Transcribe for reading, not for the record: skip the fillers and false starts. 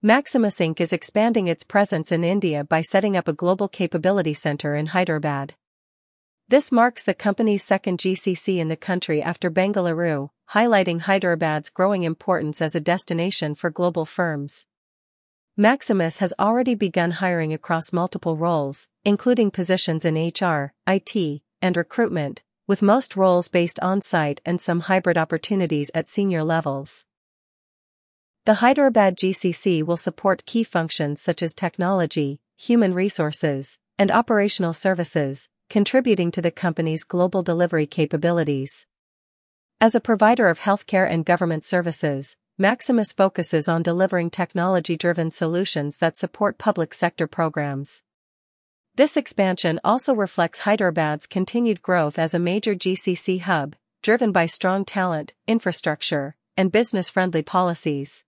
Maximus Inc. is expanding its presence in India by setting up a global capability center in Hyderabad. This marks the company's second GCC in the country after Bengaluru, highlighting Hyderabad's growing importance as a destination for global firms. Maximus has already begun hiring across multiple roles, including positions in HR, IT, and recruitment, with most roles based on-site and some hybrid opportunities at senior levels. The Hyderabad GCC will support key functions such as technology, human resources, and operational services, contributing to the company's global delivery capabilities. As a provider of healthcare and government services, Maximus focuses on delivering technology-driven solutions that support public sector programs. This expansion also reflects Hyderabad's continued growth as a major GCC hub, driven by strong talent, infrastructure, and business-friendly policies.